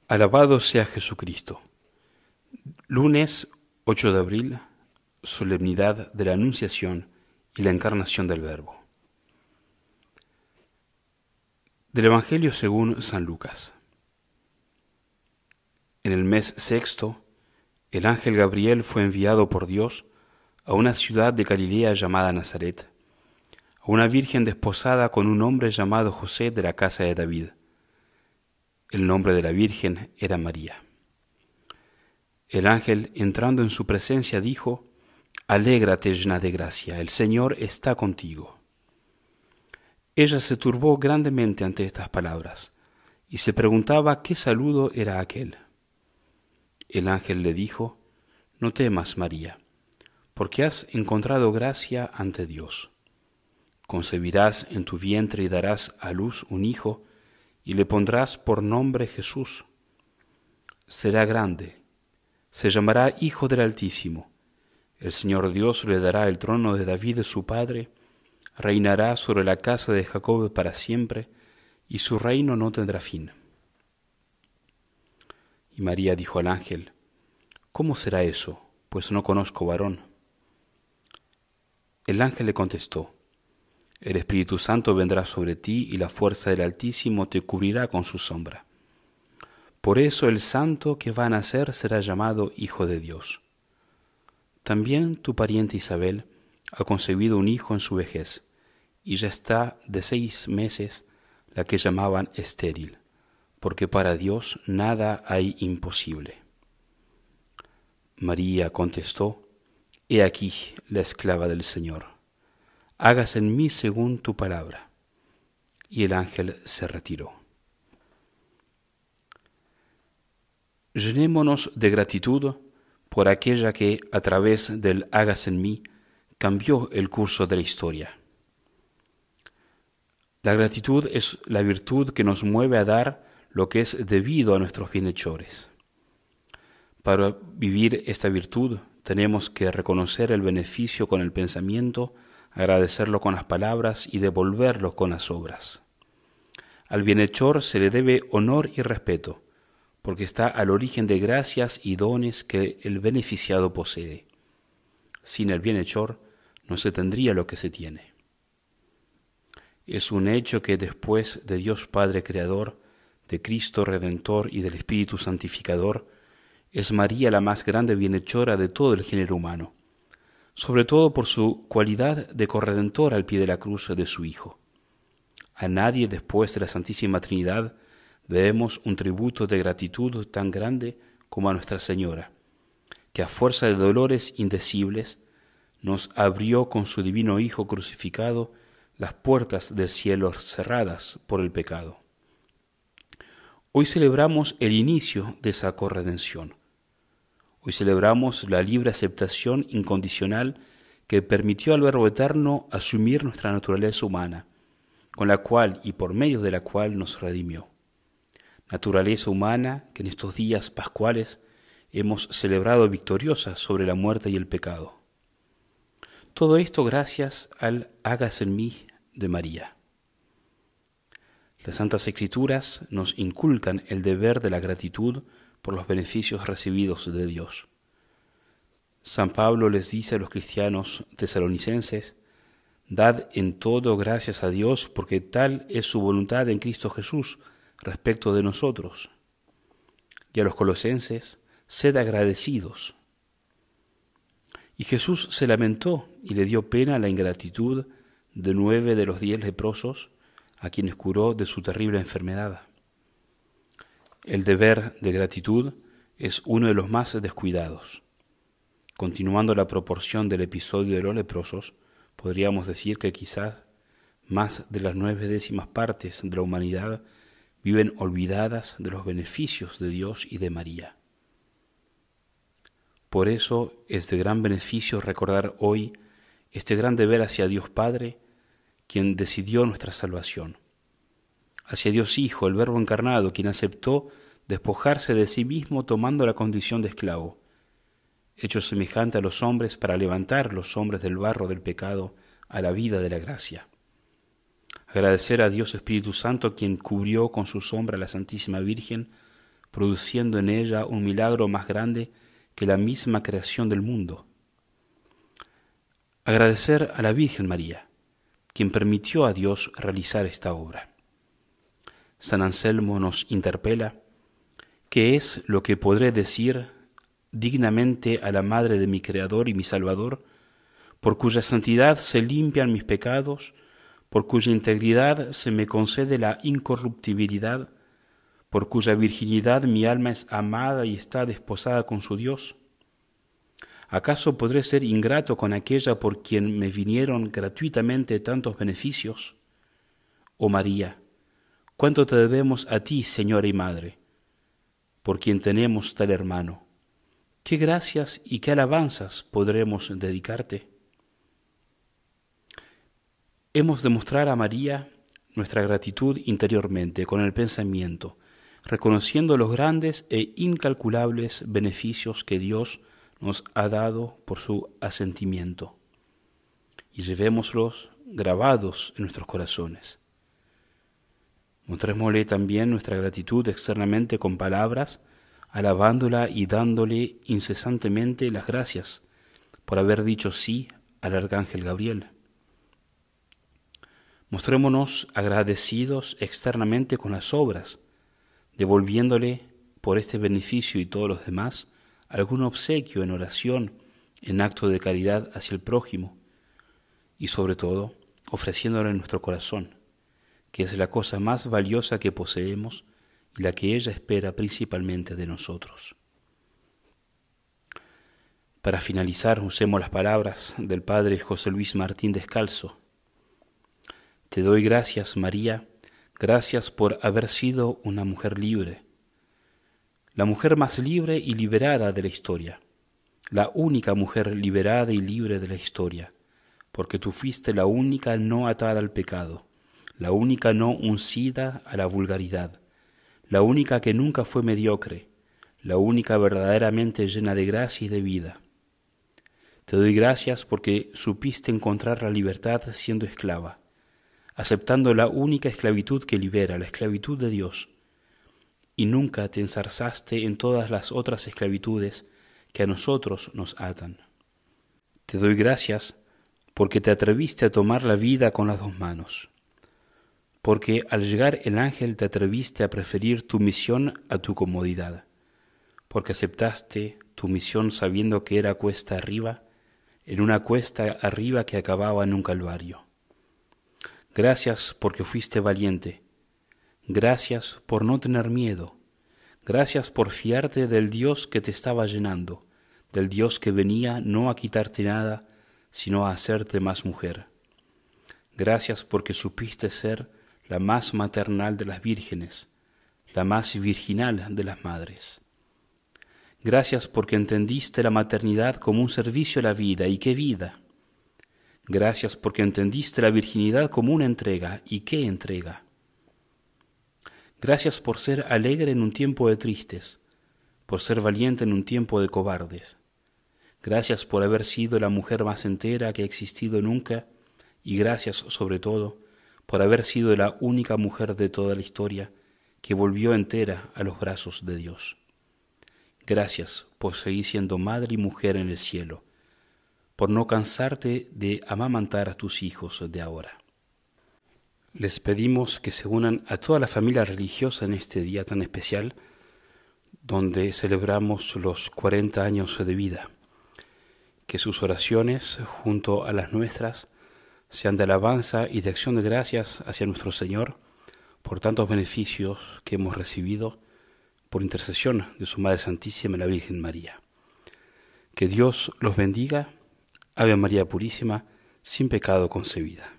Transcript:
Alabado sea Jesucristo. Lunes 8 de abril, solemnidad de la Anunciación y la Encarnación del Verbo. Del Evangelio según San Lucas. En el mes sexto, el ángel Gabriel fue enviado por Dios a una ciudad de Galilea llamada Nazaret, a una virgen desposada con un hombre llamado José de la casa de David. El nombre de la virgen era María. El ángel, entrando en su presencia, dijo: «Alégrate, llena de gracia, el Señor está contigo». Ella se turbó grandemente ante estas palabras y se preguntaba qué saludo era aquel. El ángel le dijo: «No temas, María, porque has encontrado gracia ante Dios. Concebirás en tu vientre y darás a luz un hijo, y le pondrás por nombre Jesús. Será grande, se llamará Hijo del Altísimo. El Señor Dios le dará el trono de David su padre, reinará sobre la casa de Jacob para siempre, y su reino no tendrá fin». Y María dijo al ángel: «¿Cómo será eso? Pues no conozco varón». El ángel le contestó: «El Espíritu Santo vendrá sobre ti y la fuerza del Altísimo te cubrirá con su sombra. Por eso el santo que va a nacer será llamado Hijo de Dios. También tu pariente Isabel ha concebido un hijo en su vejez, y ya está de 6 meses la que llamaban estéril, porque para Dios nada hay imposible». María contestó: «He aquí la esclava del Señor. Hágase en mí según tu palabra». Y el ángel se retiró. Llenémonos de gratitud por aquella que, a través del «hágase en mí», cambió el curso de la historia. La gratitud es la virtud que nos mueve a dar lo que es debido a nuestros bienhechores. Para vivir esta virtud tenemos que reconocer el beneficio con el pensamiento, agradecerlo con las palabras y devolverlo con las obras. Al bienhechor se le debe honor y respeto, porque está al origen de gracias y dones que el beneficiado posee. Sin el bienhechor no se tendría lo que se tiene. Es un hecho que después de Dios Padre Creador, de Cristo Redentor y del Espíritu Santificador, es María la más grande bienhechora de todo el género humano, sobre todo por su cualidad de corredentora al pie de la cruz de su Hijo. A nadie después de la Santísima Trinidad debemos un tributo de gratitud tan grande como a Nuestra Señora, que a fuerza de dolores indecibles nos abrió con su divino Hijo crucificado las puertas del cielo cerradas por el pecado. Hoy celebramos el inicio de esa corredención. Hoy celebramos la libre aceptación incondicional que permitió al Verbo Eterno asumir nuestra naturaleza humana, con la cual y por medio de la cual nos redimió. Naturaleza humana que en estos días pascuales hemos celebrado victoriosa sobre la muerte y el pecado. Todo esto gracias al «hágase en mí» de María. Las Santas Escrituras nos inculcan el deber de la gratitud por los beneficios recibidos de Dios. San Pablo les dice a los cristianos tesalonicenses: «Dad en todo gracias a Dios, porque tal es su voluntad en Cristo Jesús respecto de nosotros». Y a los colosenses: «Sed agradecidos». Y Jesús se lamentó y le dio pena la ingratitud de 9 de los 10 leprosos, a quienes curó de su terrible enfermedad. El deber de gratitud es uno de los más descuidados. Continuando la proporción del episodio de los leprosos, podríamos decir que quizás más de las 9/10 partes de la humanidad viven olvidadas de los beneficios de Dios y de María. Por eso es de gran beneficio recordar hoy este gran deber hacia Dios Padre, quien decidió nuestra salvación, hacia Dios Hijo, el Verbo encarnado, quien aceptó despojarse de sí mismo tomando la condición de esclavo, hecho semejante a los hombres para levantar los hombres del barro del pecado a la vida de la gracia. Agradecer a Dios Espíritu Santo, quien cubrió con su sombra a la Santísima Virgen, produciendo en ella un milagro más grande que la misma creación del mundo. Agradecer a la Virgen María, quien permitió a Dios realizar esta obra. San Anselmo nos interpela: ¿qué es lo que podré decir dignamente a la Madre de mi Creador y mi Salvador, por cuya santidad se limpian mis pecados, por cuya integridad se me concede la incorruptibilidad, por cuya virginidad mi alma es amada y está desposada con su Dios? ¿Acaso podré ser ingrato con aquella por quien me vinieron gratuitamente tantos beneficios? Oh María, cuánto te debemos a ti, Señora y Madre, por quien tenemos tal hermano. ¿Qué gracias y qué alabanzas podremos dedicarte? Hemos de mostrar a María nuestra gratitud interiormente, con el pensamiento, reconociendo los grandes e incalculables beneficios que Dios nos ha dado por su asentimiento, y llevémoslos grabados en nuestros corazones. Mostrémosle también nuestra gratitud externamente con palabras, alabándola y dándole incesantemente las gracias por haber dicho sí al arcángel Gabriel. Mostrémonos agradecidos externamente con las obras, devolviéndole por este beneficio y todos los demás algún obsequio en oración, en acto de caridad hacia el prójimo, y sobre todo ofreciéndole nuestro corazón, que es la cosa más valiosa que poseemos y la que ella espera principalmente de nosotros. Para finalizar, usemos las palabras del Padre José Luis Martín Descalzo. Te doy gracias, María, gracias por haber sido una mujer libre, la mujer más libre y liberada de la historia, la única mujer liberada y libre de la historia, porque tú fuiste la única no atada al pecado, la única no uncida a la vulgaridad, la única que nunca fue mediocre, la única verdaderamente llena de gracia y de vida. Te doy gracias porque supiste encontrar la libertad siendo esclava, aceptando la única esclavitud que libera, la esclavitud de Dios, y nunca te enzarzaste en todas las otras esclavitudes que a nosotros nos atan. Te doy gracias porque te atreviste a tomar la vida con las dos manos, porque al llegar el ángel te atreviste a preferir tu misión a tu comodidad, porque aceptaste tu misión sabiendo que era cuesta arriba, en una cuesta arriba que acababa en un calvario. Gracias porque fuiste valiente, gracias por no tener miedo, gracias por fiarte del Dios que te estaba llenando, del Dios que venía no a quitarte nada, sino a hacerte más mujer. Gracias porque supiste ser la más maternal de las vírgenes, la más virginal de las madres. Gracias porque entendiste la maternidad como un servicio a la vida, y qué vida. Gracias porque entendiste la virginidad como una entrega, y qué entrega. Gracias por ser alegre en un tiempo de tristes, por ser valiente en un tiempo de cobardes. Gracias por haber sido la mujer más entera que ha existido nunca, y gracias sobre todo por haber sido la única mujer de toda la historia que volvió entera a los brazos de Dios. Gracias por seguir siendo madre y mujer en el cielo, por no cansarte de amamantar a tus hijos de ahora. Les pedimos que se unan a toda la familia religiosa en este día tan especial, donde celebramos los 40 años de vida. Que sus oraciones, junto a las nuestras, sean de alabanza y de acción de gracias hacia nuestro Señor por tantos beneficios que hemos recibido por intercesión de su Madre Santísima, la Virgen María. Que Dios los bendiga. Ave María Purísima, sin pecado concebida.